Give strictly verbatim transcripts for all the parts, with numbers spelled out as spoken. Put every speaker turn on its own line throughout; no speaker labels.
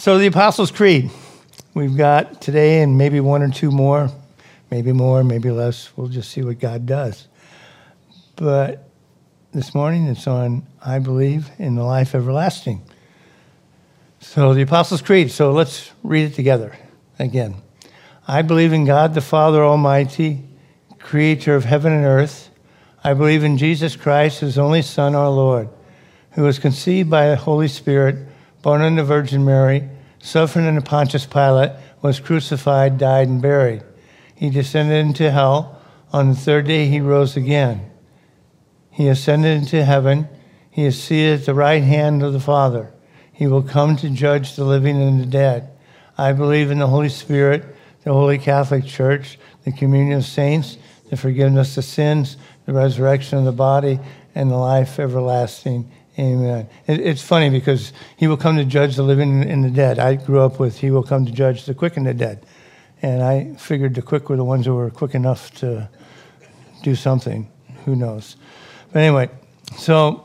So the Apostles' Creed, we've got today and maybe one or two more, maybe more, maybe less. We'll just see what God does. But this morning it's on, I believe, in the life everlasting. So the Apostles' Creed, so let's read it together again. I believe in God the Father Almighty, creator of heaven and earth. I believe in Jesus Christ, his only Son, our Lord, who was conceived by the Holy Spirit, born of the Virgin Mary, suffered under Pontius Pilate, was crucified, died, and buried. He descended into hell. On the third day he rose again. He ascended into heaven. He is seated at the right hand of the Father. He will come to judge the living and the dead. I believe in the Holy Spirit, the Holy Catholic Church, the communion of saints, the forgiveness of sins, the resurrection of the body, and the life everlasting. Amen. It, it's funny because he will come to judge the living and the dead. I grew up with he will come to judge the quick and the dead. And I figured the quick were the ones who were quick enough to do something. Who knows? But anyway, so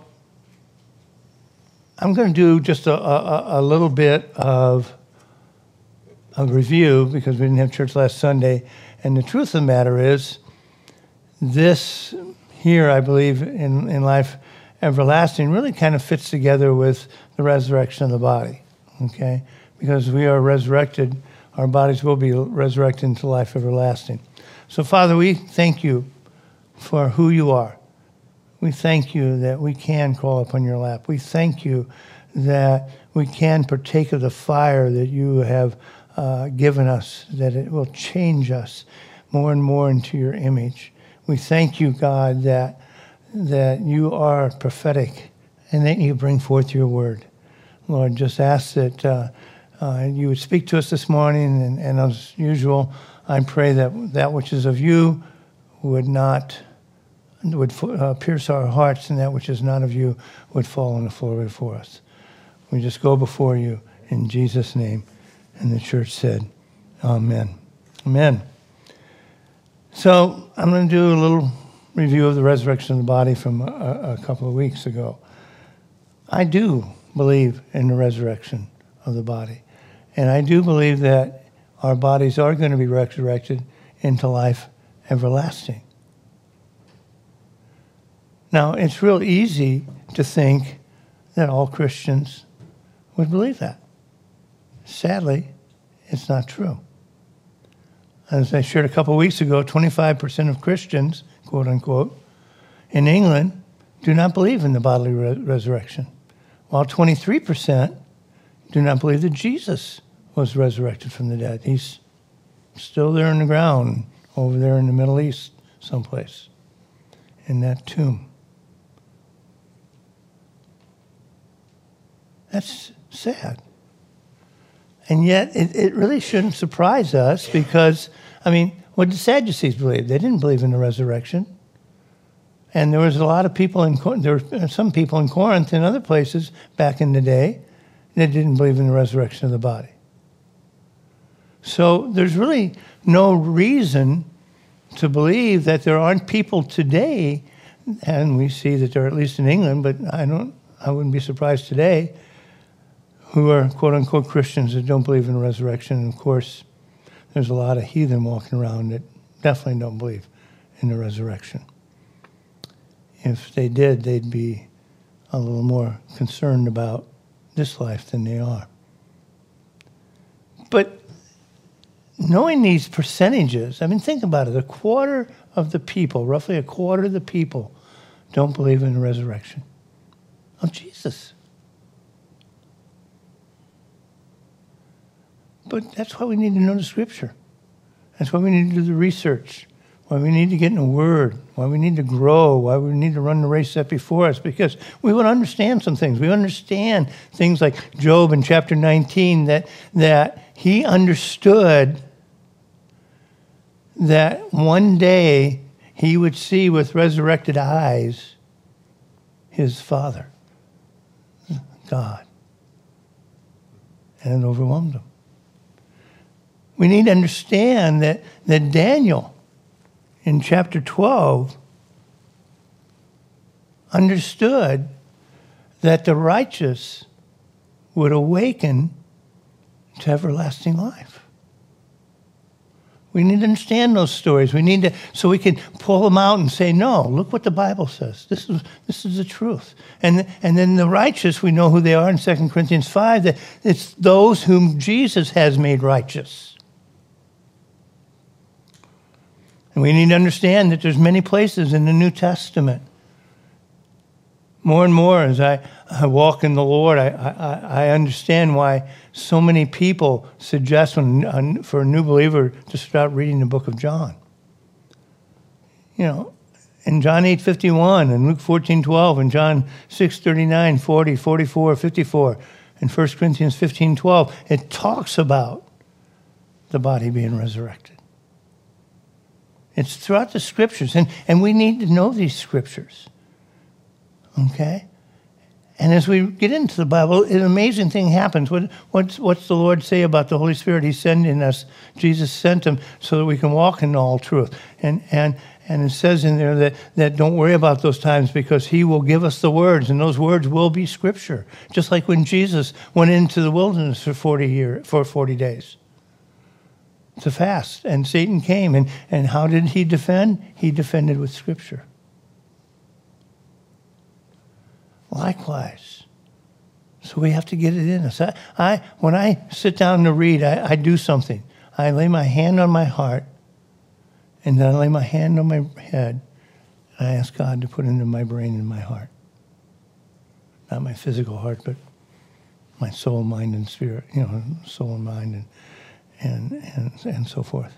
I'm going to do just a, a, a little bit of a review because we didn't have church last Sunday. And the truth of the matter is, this here, I believe, in, in life everlasting really kind of fits together with the resurrection of the body, okay? Because we are resurrected, our bodies will be resurrected into life everlasting. So, Father, we thank you for who you are. We thank you that we can crawl upon your lap. We thank you that we can partake of the fire that you have uh, given us, that it will change us more and more into your image. We thank you, God, that that you are prophetic and that you bring forth your word. Lord, just ask that uh, uh, you would speak to us this morning, and, and as usual, I pray that that which is of you would not, would uh, pierce our hearts, and that which is not of you would fall on the floor before us. We just go before you in Jesus' name. And the church said, amen. Amen. So I'm going to do a little review of the resurrection of the body from a, a couple of weeks ago. I do believe in the resurrection of the body. And I do believe that our bodies are going to be resurrected into life everlasting. Now, it's real easy to think that all Christians would believe that. Sadly, it's not true. As I shared a couple of weeks ago, twenty-five percent of Christians, quote unquote, in England do not believe in the bodily re- resurrection, while twenty-three percent do not believe that Jesus was resurrected from the dead. He's still there in the ground over there in the Middle East someplace in that tomb. That's sad. And yet, it, it really shouldn't surprise us because, I mean, what did the Sadducees believe? They didn't believe in the resurrection. And there was a lot of people in, there were some people in Corinth and other places back in the day that didn't believe in the resurrection of the body. So there's really no reason to believe that there aren't people today, and we see that they're at least in England, but I don't, I wouldn't be surprised today, who are quote-unquote Christians that don't believe in the resurrection. And of course, there's a lot of heathen walking around that definitely don't believe in the resurrection. If they did, they'd be a little more concerned about this life than they are. But knowing these percentages, I mean, think about it. A quarter of the people, roughly a quarter of the people, don't believe in the resurrection of Jesus. But that's why we need to know the Scripture. That's why we need to do the research, why we need to get in the Word, why we need to grow, why we need to run the race set before us, because we would understand some things. We understand things like Job in chapter nineteen, that, that he understood that one day he would see with resurrected eyes his Father, God. And it overwhelmed him. We need to understand that, that Daniel, in chapter twelve, understood that the righteous would awaken to everlasting life. We need to understand those stories. We need to, so we can pull them out and say, no, look what the Bible says. This is this is the truth. And, and then the righteous, we know who they are in Second Corinthians five, that it's those whom Jesus has made righteous. And we need to understand that there's many places in the New Testament. More and more as I, I walk in the Lord, I, I, I understand why so many people suggest when, for a new believer to start reading the book of John. You know, in John eight fifty-one, and Luke fourteen twelve, and John six thirty-nine, forty, forty-four, fifty-four, and First Corinthians fifteen twelve, it talks about the body being resurrected. It's throughout the scriptures, and, and we need to know these scriptures. Okay? And as we get into the Bible, an amazing thing happens. What, what's, what's the Lord say about the Holy Spirit? He's sending us. Jesus sent him so that we can walk in all truth. And and and it says in there that, that don't worry about those times because he will give us the words, and those words will be scripture. Just like when Jesus went into the wilderness for forty year, for forty days to fast, and Satan came. And, and how did he defend? He defended with scripture. Likewise. So we have to get it in us. I, I when I sit down to read, I, I do something. I lay my hand on my heart, and then I lay my hand on my head, and I ask God to put into my brain and my heart. Not my physical heart, but my soul, mind, and spirit. You know, soul and mind, and and and, and so forth.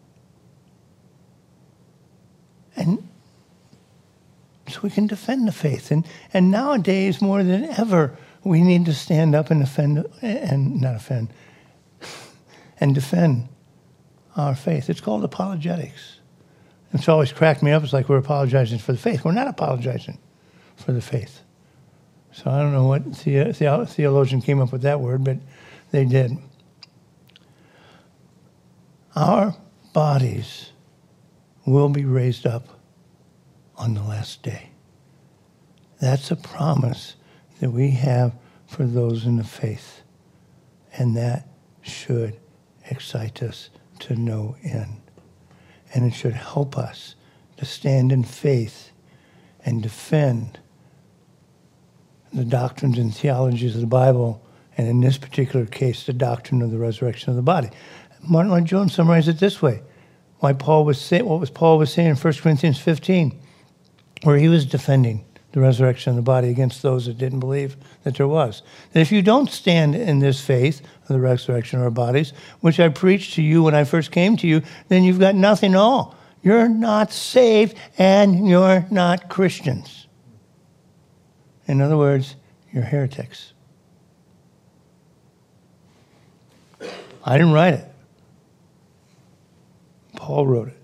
And so we can defend the faith. And, and nowadays, more than ever, we need to stand up and offend, and not offend, and defend our faith. It's called apologetics. It's always cracked me up. It's like we're apologizing for the faith. We're not apologizing for the faith. So I don't know what the, the theologian came up with that word, but they did. Our bodies will be raised up on the last day. That's a promise that we have for those in the faith. And that should excite us to no end. And it should help us to stand in faith and defend the doctrines and theologies of the Bible, and in this particular case, the doctrine of the resurrection of the body. Martin Lloyd-Jones summarized it this way. Why Paul was saying, what was Paul was saying in First Corinthians fifteen, where he was defending the resurrection of the body against those that didn't believe that there was. That if you don't stand in this faith of the resurrection of our bodies, which I preached to you when I first came to you, then you've got nothing at all. You're not saved and you're not Christians. In other words, you're heretics. I didn't write it. Paul wrote it.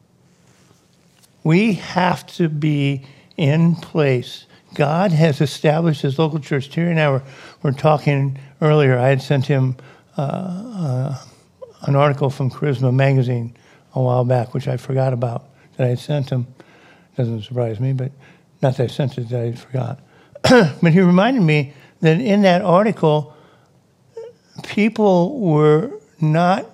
We have to be in place. God has established his local church. Terry and I were, were talking earlier. I had sent him uh, uh, an article from Charisma Magazine a while back, which I forgot about that I had sent him. Doesn't surprise me, but not that I sent it, that I forgot. But he reminded me that in that article, people were not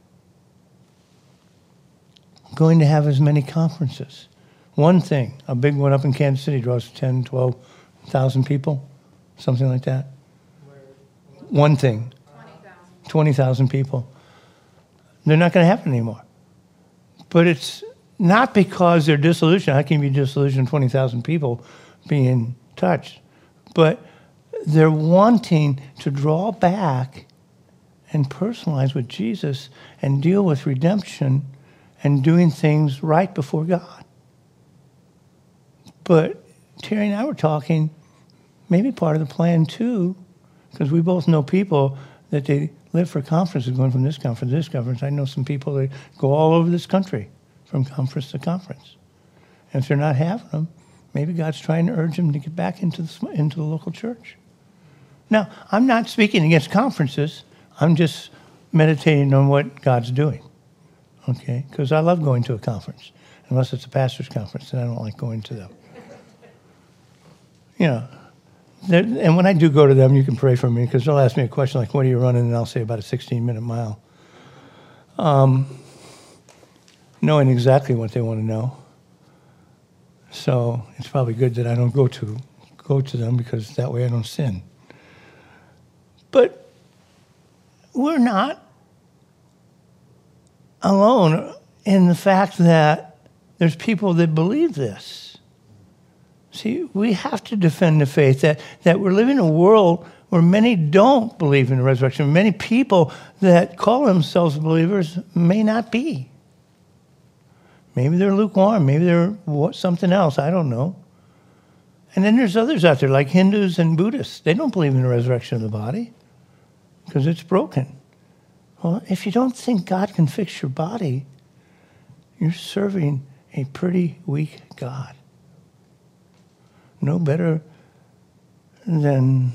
going to have as many conferences. One thing, a big one up in Kansas City draws ten, twelve thousand people, something like that. One thing, twenty thousand people. They're not going to happen anymore. But it's not because they're disillusioned. How can you be disillusioned, twenty thousand people being touched? But they're wanting to draw back and personalize with Jesus and deal with redemption and doing things right before God. But Terry and I were talking, maybe part of the plan too, because we both know people that they live for conferences, going from this conference to this conference. I know some people that go all over this country from conference to conference. And if they're not having them, maybe God's trying to urge them to get back into the, into the local church. Now, I'm not speaking against conferences. I'm just meditating on what God's doing, okay? Because I love going to a conference, unless it's a pastor's conference, and I don't like going to them. You know, and when I do go to them, you can pray for me, because they'll ask me a question like, what are you running? And I'll say about a sixteen-minute mile. Um, knowing exactly what they want to know. So it's probably good that I don't go to go to them, because that way I don't sin. But we're not alone in the fact that there's people that believe this. See, we have to defend the faith, that, that we're living in a world where many don't believe in the resurrection. Many people that call themselves believers may not be. Maybe they're lukewarm. Maybe they're something else. I don't know. And then there's others out there like Hindus and Buddhists. They don't believe in the resurrection of the body because it's broken. Well, if you don't think God can fix your body, you're serving a pretty weak God. No better than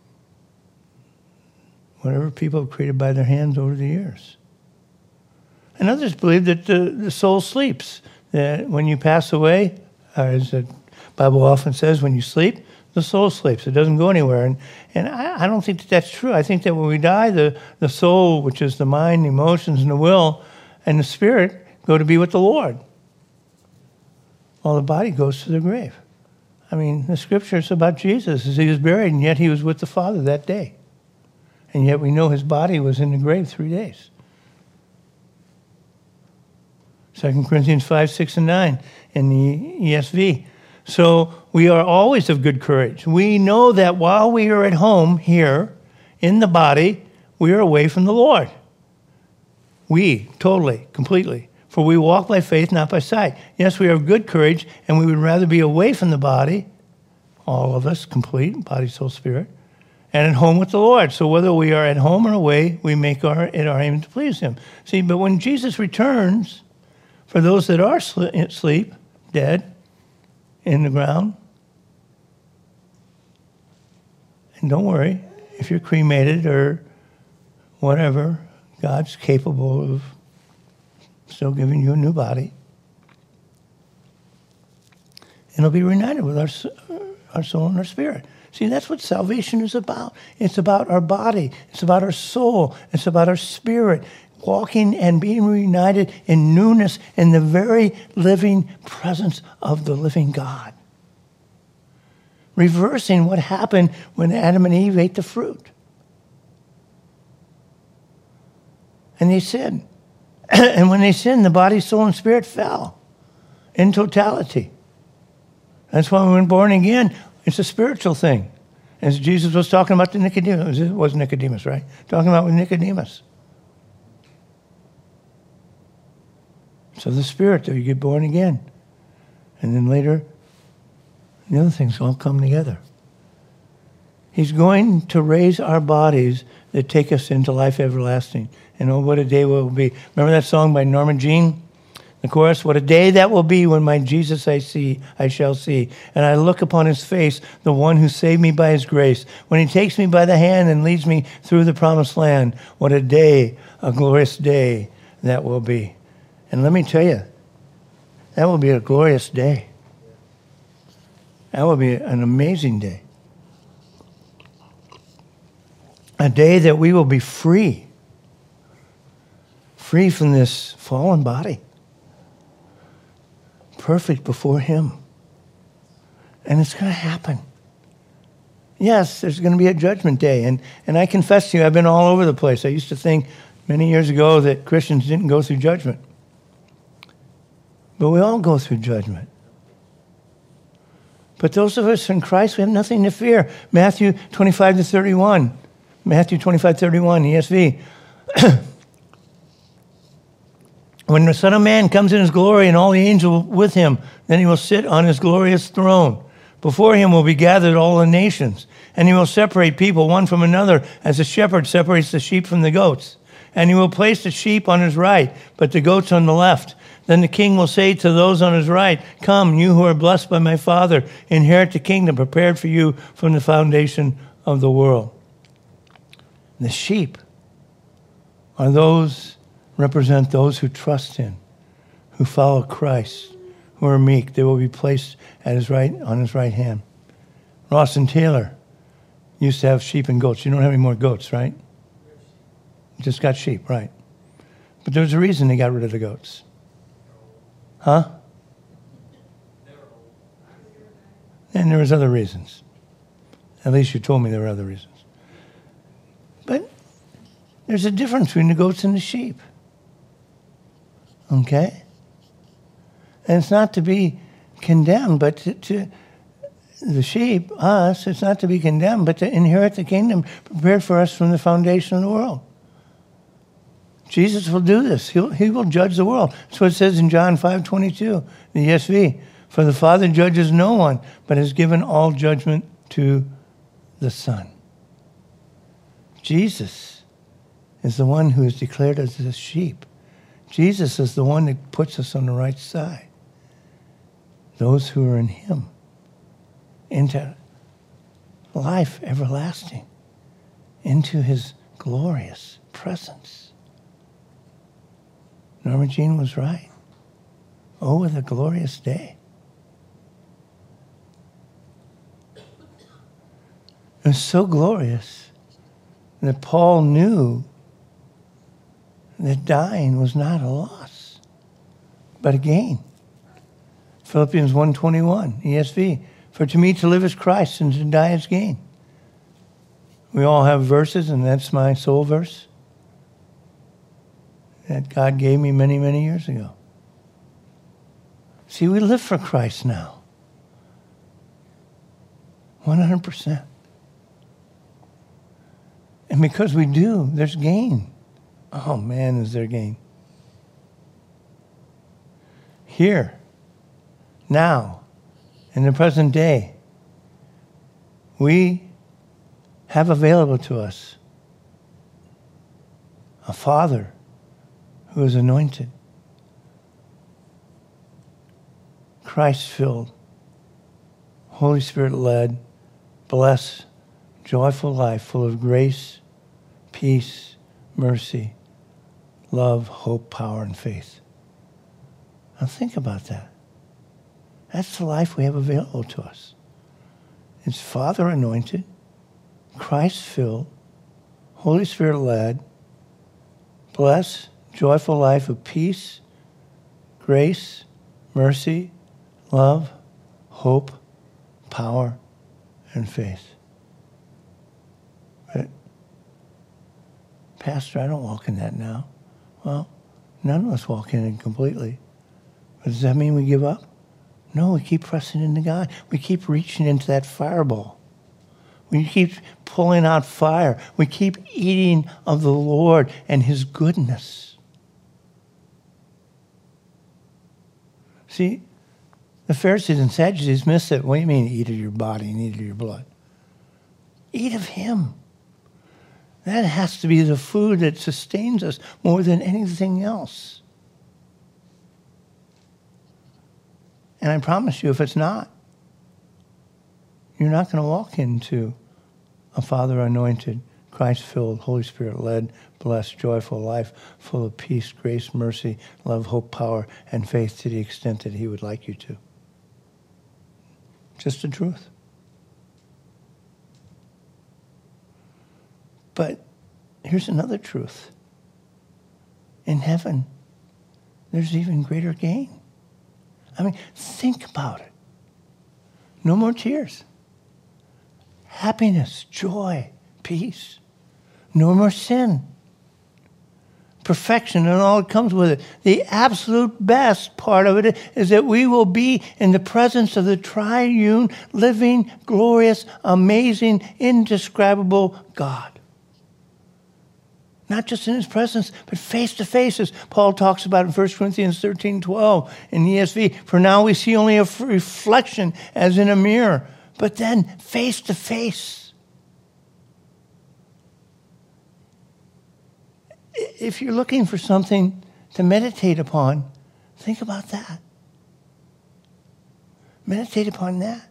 whatever people have created by their hands over the years. And others believe that the, the soul sleeps, that when you pass away, as the Bible often says, when you sleep, the soul sleeps. It doesn't go anywhere. And, and I, I don't think that that's true. I think that when we die, the, the soul, which is the mind, the emotions, and the will, and the spirit, go to be with the Lord. While the body goes to the grave. I mean, the scripture is about Jesus, as he was buried, and yet he was with the Father that day. And yet we know his body was in the grave three days. Second Corinthians five, six, and nine in the E S V. So we are always of good courage. We know that while we are at home here in the body, we are away from the Lord. We, totally, completely. For we walk by faith, not by sight. Yes, we are of good courage, and we would rather be away from the body, all of us, complete, body, soul, spirit, and at home with the Lord. So whether we are at home or away, we make our, it our aim to please him. See, but when Jesus returns, for those that are asleep, dead, in the ground, and don't worry, if you're cremated or whatever, God's capable of still giving you a new body. And it'll be reunited with our, our soul and our spirit. See, that's what salvation is about. It's about our body. It's about our soul. It's about our spirit. Walking and being reunited in newness in the very living presence of the living God. Reversing what happened when Adam and Eve ate the fruit. And they sinned. And when they sinned, the body, soul, and spirit fell in totality. That's why when we're born again, it's a spiritual thing. As Jesus was talking about to Nicodemus. It was Nicodemus, right? Talking about with Nicodemus. So the spirit, though, you get born again. And then later, the other things all come together. He's going to raise our bodies that take us into life everlasting. And oh, what a day will be. Remember that song by Norma Jean? The chorus, what a day that will be when my Jesus I see, I shall see. And I look upon his face, the one who saved me by his grace. When he takes me by the hand and leads me through the promised land. What a day, a glorious day that will be. And let me tell you, that will be a glorious day. That will be an amazing day. A day that we will be free. Free from this fallen body. Perfect before him. And it's going to happen. Yes, there's going to be a judgment day. And, and I confess to you, I've been all over the place. I used to think many years ago that Christians didn't go through judgment. But we all go through judgment. But those of us in Christ, we have nothing to fear. Matthew twenty-five to thirty-one. Matthew twenty-five, thirty-one, E S V. When the Son of Man comes in his glory and all the angels with him, then he will sit on his glorious throne. Before him will be gathered all the nations, and he will separate people one from another as a shepherd separates the sheep from the goats. And he will place the sheep on his right, but the goats on the left. Then the king will say to those on his right, come, you who are blessed by my Father, inherit the kingdom prepared for you from the foundation of the world. The sheep are those, represent those who trust him, who follow Christ, who are meek. They will be placed at his right, on his right hand. Ross and Taylor You used to have sheep and goats. You don't have any more goats, right? You just got sheep, right? But there's a reason they got rid of the goats. Huh? And there was other reasons. At least you told me there were other reasons. But there's a difference between the goats and the sheep. Okay? And it's not to be condemned, but to, to the sheep, us, it's not to be condemned, but to inherit the kingdom prepared for us from the foundation of the world. Jesus will do this. He'll, he will judge the world. That's what it says in John five twenty-two, the E S V. For the Father judges no one, but has given all judgment to the Son. Jesus is the one who is declared as the sheep. Jesus is the one that puts us on the right side. Those who are in him, into life everlasting, into his glorious presence. Norma Jean was right. Oh, what a glorious day. It was so glorious that Paul knew that dying was not a loss, but a gain. Philippians one twenty-one, E S V. For to me to live is Christ and to die is gain. We all have verses, and that's my soul verse that God gave me many, many years ago. See, we live for Christ now. one hundred percent. And because we do, there's gain. Oh, man, is there gain. Here, now, in the present day, we have available to us a Father who is anointed, Christ-filled, Holy Spirit-led, blessed, joyful life full of grace, peace, mercy, love, hope, power, and faith. Now think about that. That's the life we have available to us. It's Father anointed, Christ filled, Holy Spirit led, blessed, joyful life of peace, grace, mercy, love, hope, power, and faith. But, Pastor, I don't walk in that now. Well, none of us walk in it completely. But does that mean we give up? No, we keep pressing into God. We keep reaching into that fireball. We keep pulling out fire. We keep eating of the Lord and his goodness. See, the Pharisees and Sadducees miss it. What do you mean, eat of your body and eat of your blood? Eat of him. That has to be the food that sustains us more than anything else. And I promise you, if it's not, you're not going to walk into a Father anointed, Christ-filled, Holy Spirit-led, blessed, joyful life full of peace, grace, mercy, love, hope, power, and faith to the extent that he would like you to. Just the truth. But here's another truth. In heaven, there's even greater gain. I mean, think about it. No more tears. Happiness, joy, peace. No more sin. Perfection and all that comes with it. The absolute best part of it is that we will be in the presence of the triune, living, glorious, amazing, indescribable God. Not just in his presence, but face to face, as Paul talks about in First Corinthians thirteen twelve in the E S V. For now we see only a reflection as in a mirror, but then face to face. If you're looking for something to meditate upon, think about that. Meditate upon that.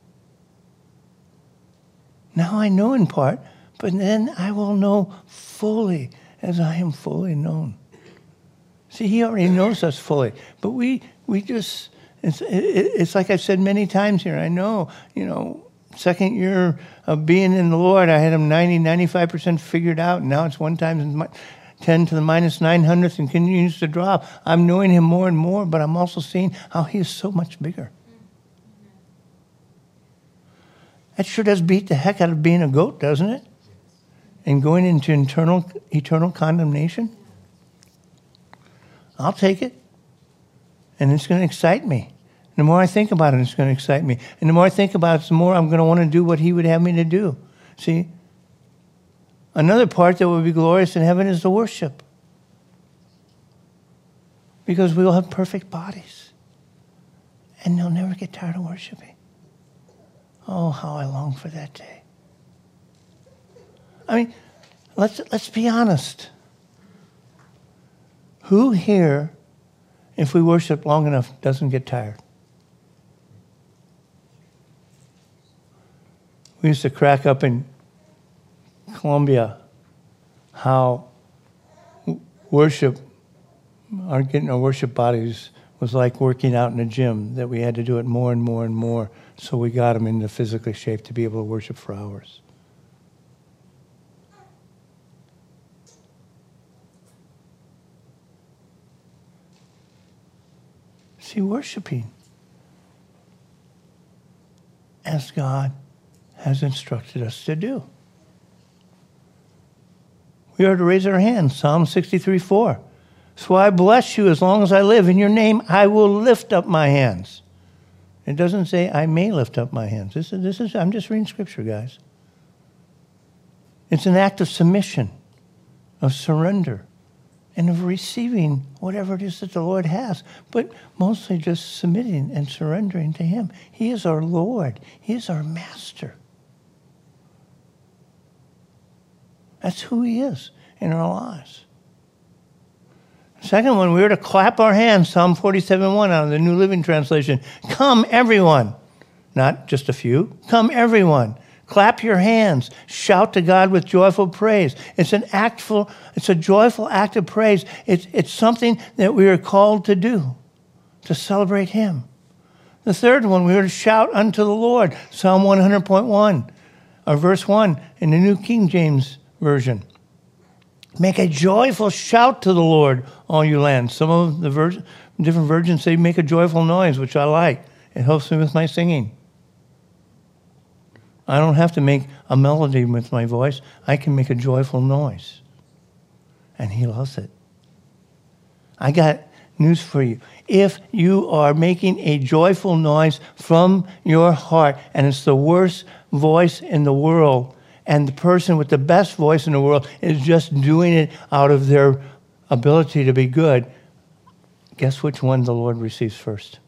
Now I know in part, but then I will know fully as I am fully known. See, he already knows us fully, but we we just, it's, it, it's like I've said many times here, I know, you know, second year of being in the Lord, I had him ninety, ninety-five percent figured out. And now it's one times ten to the minus nine hundredth and continues to drop. I'm knowing him more and more, but I'm also seeing how he is so much bigger. That sure does beat the heck out of being a goat, doesn't it? And going into internal, eternal condemnation. I'll take it. And it's going to excite me. The more I think about it, it's going to excite me. And the more I think about it, the more I'm going to want to do what he would have me to do. See? Another part that will be glorious in heaven is the worship. Because we will have perfect bodies. And they'll never get tired of worshiping. Oh, how I long for that day. I mean, let's let's be honest. Who here, if we worship long enough, doesn't get tired? We used to crack up in Colombia how worship, our getting our worship bodies was like working out in a gym, that we had to do it more and more and more, so we got them into physical shape to be able to worship for hours. See, worshiping as God has instructed us to do. We are to raise our hands, Psalm sixty-three four. So I bless you as long as I live. In your name, I will lift up my hands. It doesn't say I may lift up my hands. This is, this is, I'm just reading scripture, guys. It's an act of submission, of surrender, and of receiving whatever it is that the Lord has, but mostly just submitting and surrendering to him. He is our Lord. He is our master. That's who he is in our lives. Second one, we are to clap our hands, Psalm forty-seven one out of the New Living Translation. Come, everyone. Not just a few. Come, everyone. Clap your hands. Shout to God with joyful praise. It's an actful, it's a joyful act of praise. It's, it's something that we are called to do, to celebrate him. The third one, we are to shout unto the Lord, Psalm one hundred point one, or verse one in the New King James Version. Make a joyful shout to the Lord, all you lands. Some of the ver- different versions say make a joyful noise, which I like. It helps me with my singing. I don't have to make a melody with my voice. I can make a joyful noise. And he loves it. I got news for you. If you are making a joyful noise from your heart, and it's the worst voice in the world, and the person with the best voice in the world is just doing it out of their ability to be good, guess which one the Lord receives first?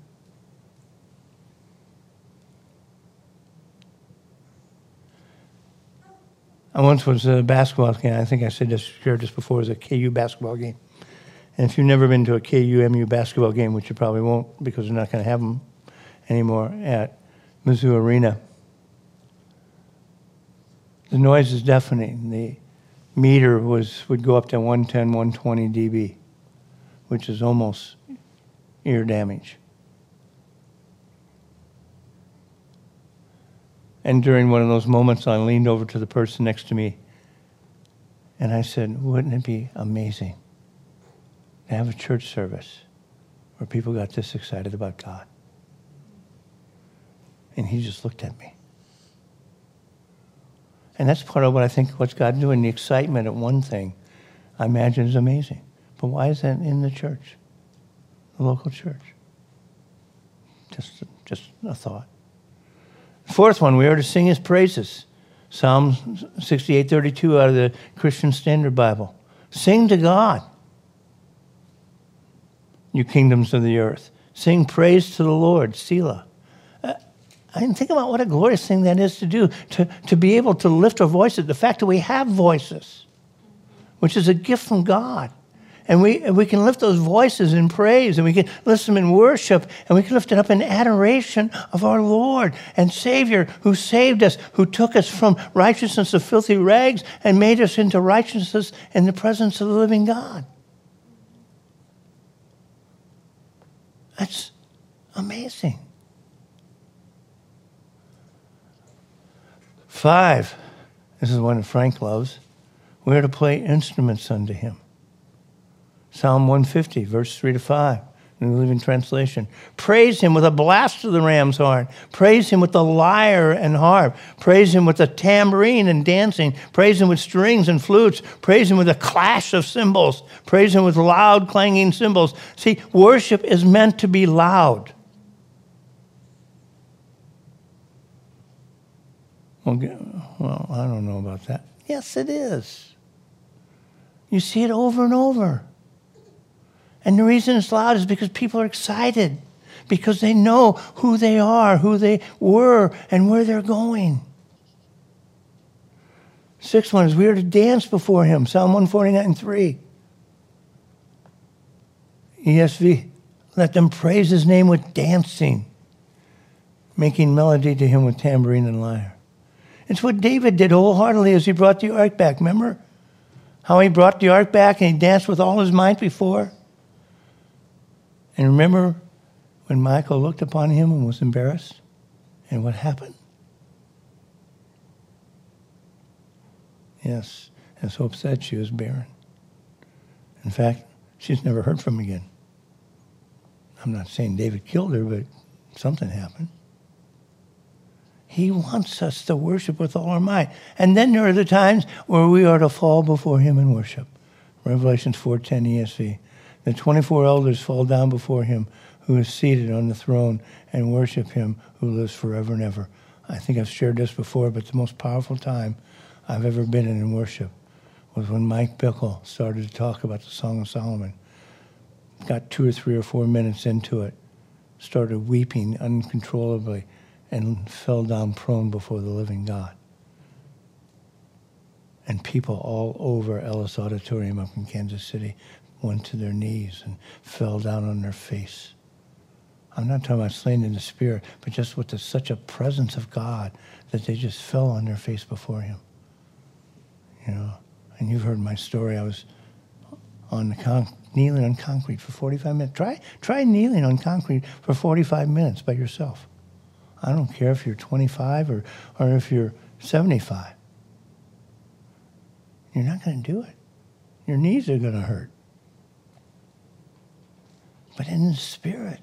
I once was at a basketball game. I think I said this, shared this before. It was a K U basketball game. And if you've never been to a K U M U basketball game, which you probably won't because they're not going to have them anymore at Mizzou Arena, the noise is deafening. The meter was would go up to one ten, one twenty decibels, which is almost ear damage. And during one of those moments, I leaned over to the person next to me, and I said, wouldn't it be amazing to have a church service where people got this excited about God? And he just looked at me. And that's part of what I think what's God doing. The excitement at one thing, I imagine, is amazing. But why is that in the church, the local church? Just, just a thought. Fourth one, we are to sing his praises. Psalm sixty-eight thirty-two out of the Christian Standard Bible. Sing to God, you kingdoms of the earth. Sing praise to the Lord, Selah. I didn't think about what a glorious thing that is to do, to, to be able to lift our voices. The fact that we have voices, which is a gift from God. And we, and we can lift those voices in praise, and we can lift them in worship, and we can lift it up in adoration of our Lord and Savior who saved us, who took us from righteousness of filthy rags and made us into righteousness in the presence of the living God. That's amazing. Five, this is one that Frank loves. We are to play instruments unto him. Psalm one fifty, verse three to five. New Living Translation. Praise him with a blast of the ram's horn. Praise him with the lyre and harp. Praise him with the tambourine and dancing. Praise him with strings and flutes. Praise him with a clash of cymbals. Praise him with loud clanging cymbals. See, worship is meant to be loud. Okay. Well, I don't know about that. Yes, it is. You see it over and over. And the reason it's loud is because people are excited, because they know who they are, who they were, and where they're going. Sixth one is we are to dance before him, Psalm one forty-nine, three. E S V, let them praise his name with dancing, making melody to him with tambourine and lyre. It's what David did wholeheartedly as he brought the ark back. Remember how he brought the ark back and he danced with all his might before? And remember when Michal looked upon him and was embarrassed? And what happened? Yes, as Hope said, she was barren. In fact, she's never heard from him again. I'm not saying David killed her, but something happened. He wants us to worship with all our might. And then there are the times where we are to fall before him and worship. Revelation four ten E S V. The twenty-four elders fall down before him who is seated on the throne and worship him who lives forever and ever. I think I've shared this before, but the most powerful time I've ever been in in worship was when Mike Bickle started to talk about the Song of Solomon. Got two or three or four minutes into it, started weeping uncontrollably, and fell down prone before the living God. And people all over Ellis Auditorium up in Kansas City went to their knees and fell down on their face. I'm not talking about slain in the spirit, but just with the, such a presence of God that they just fell on their face before him. You know, and you've heard my story. I was on the con- kneeling on concrete for forty-five minutes. Try, try kneeling on concrete for forty-five minutes by yourself. I don't care if you're twenty-five or, or if you're seventy-five. You're not going to do it. Your knees are going to hurt. But in the spirit.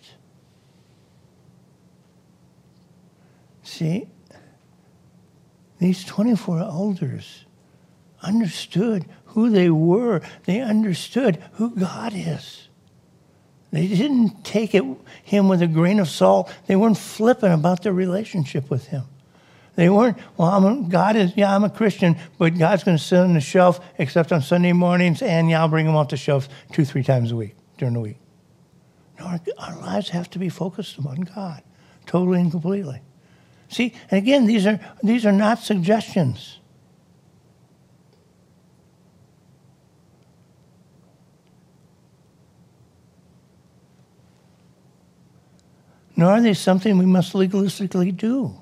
See, these twenty-four elders understood who they were. They understood who God is. They didn't take it, him with a grain of salt. They weren't flippant about their relationship with him. They weren't, well, I'm a, God is, yeah, I'm a Christian, but God's going to sit on the shelf except on Sunday mornings, and yeah, I'll bring him off the shelf two, three times a week, during the week. No, our, our lives have to be focused on God, totally and completely. See, and again, these are these are not suggestions. Nor are they something we must legalistically do.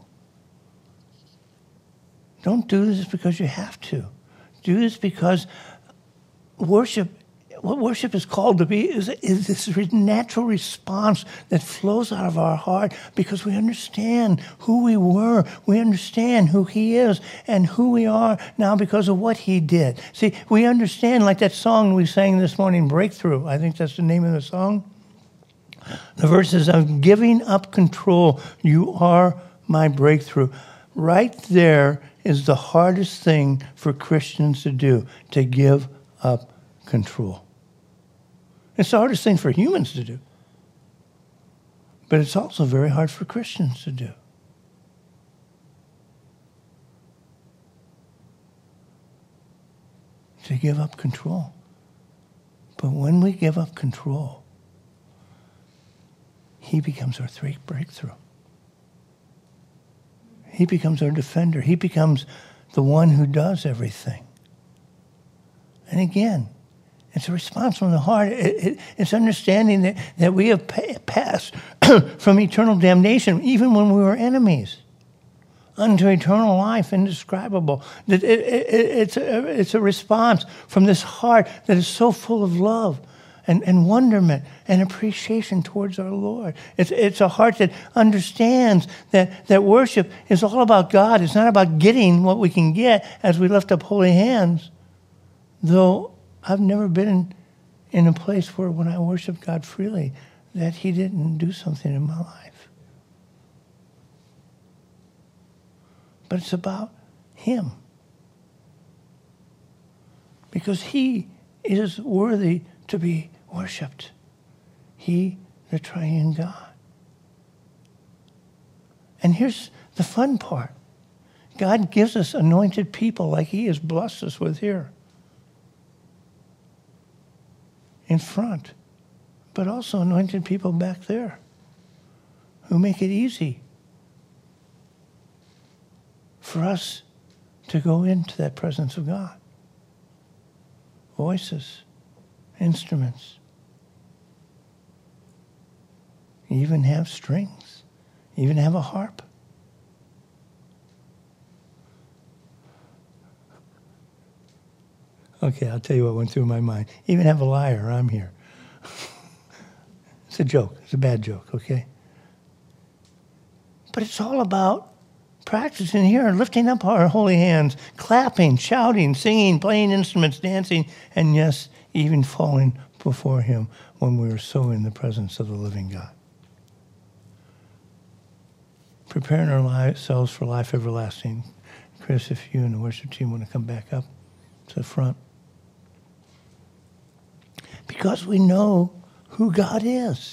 Don't do this because you have to. Do this because worship, what worship is called to be, is, is this natural response that flows out of our heart because we understand who we were. We understand who he is and who we are now because of what he did. See, we understand, like that song we sang this morning, Breakthrough. I think that's the name of the song. The verse is, I'm giving up control. You are my breakthrough. Right there is the hardest thing for Christians to do, to give up control. It's the hardest thing for humans to do. But it's also very hard for Christians to do. To give up control. But when we give up control, he becomes our breakthrough. He becomes our defender. He becomes the one who does everything. And again, it's a response from the heart. It, it, it's understanding that, that we have pa- passed from eternal damnation, even when we were enemies, unto eternal life, indescribable. It, it, it, it's, a, it's a response from this heart that is so full of love and, and wonderment and appreciation towards our Lord. It's, it's a heart that understands that, that worship is all about God. It's not about getting what we can get as we lift up holy hands. Though I've never been in, in a place where when I worship God freely, that he didn't do something in my life. But it's about him. Because he is worthy to be worshiped. He, the triune God. And here's the fun part. God gives us anointed people like he has blessed us with here. In front. But also anointed people back there who make it easy for us to go into that presence of God. Voices, instruments. You even have strings. You even have a harp. Okay, I'll tell you what went through my mind. Even have a lyre, I'm here. It's a joke. It's a bad joke, okay? But it's all about practicing here, lifting up our holy hands, clapping, shouting, singing, playing instruments, dancing, and yes, even falling before him when we are so in the presence of the living God. Preparing ourselves for life everlasting. Chris, if you and the worship team want to come back up to the front. Because we know who God is.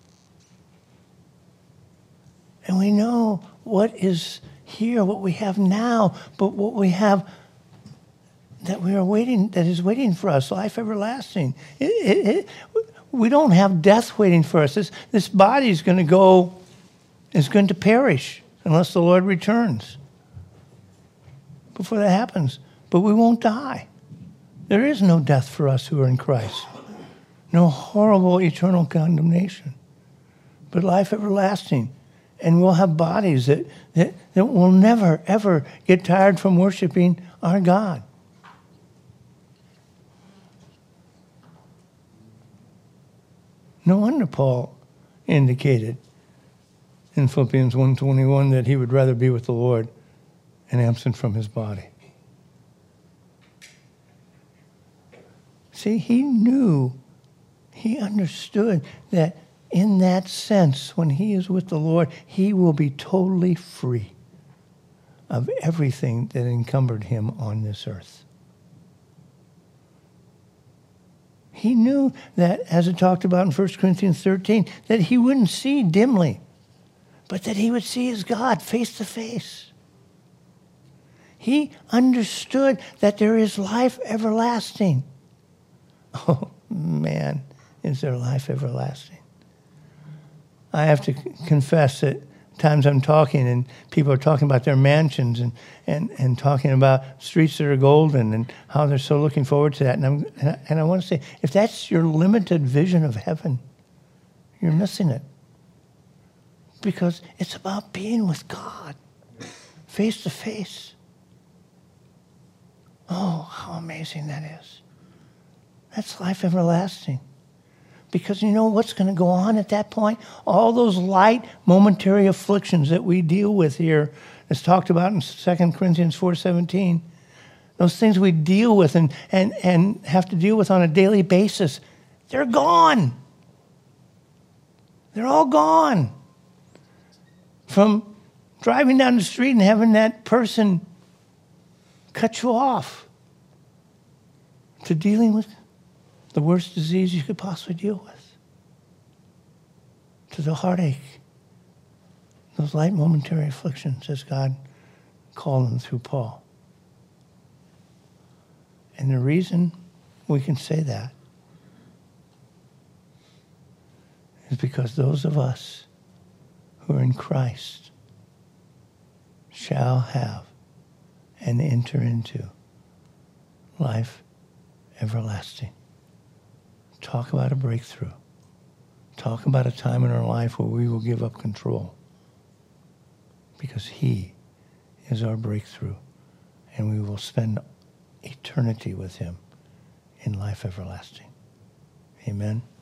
And we know what is here, what we have now, but what we have that we are waiting, that is waiting for us, life everlasting. It, it, it, we don't have death waiting for us. This, this body is going to go, is going to perish unless the Lord returns before that happens. But we won't die. There is no death for us who are in Christ. No horrible eternal condemnation, but life everlasting. And we'll have bodies that, that, that will never, ever get tired from worshiping our God. No wonder Paul indicated in Philippians one twenty-one that he would rather be with the Lord and absent from his body. See, he knew, he understood that in that sense, when he is with the Lord, he will be totally free of everything that encumbered him on this earth. He knew that, as it talked about in First Corinthians thirteen, that he wouldn't see dimly, but that he would see his God face to face. He understood that there is life everlasting. Oh, man, is there life everlasting? I have to confess that times I'm talking and people are talking about their mansions and, and, and talking about streets that are golden and how they're so looking forward to that. And, I'm, and, I, and I want to say, if that's your limited vision of heaven, you're missing it. Because it's about being with God, face to face. Oh, how amazing that is. That's life everlasting. Because you know what's going to go on at that point? All those light, momentary afflictions that we deal with here, as talked about in Second Corinthians four seventeen, those things we deal with and, and, and have to deal with on a daily basis, they're gone. They're all gone. From driving down the street and having that person cut you off to dealing with the worst disease you could possibly deal with, to the heartache, those light momentary afflictions as God called them through Paul. And the reason we can say that is because those of us who are in Christ shall have and enter into life everlasting. Talk about a breakthrough. Talk about a time in our life where we will give up control. Because he is our breakthrough. And we will spend eternity with him in life everlasting. Amen.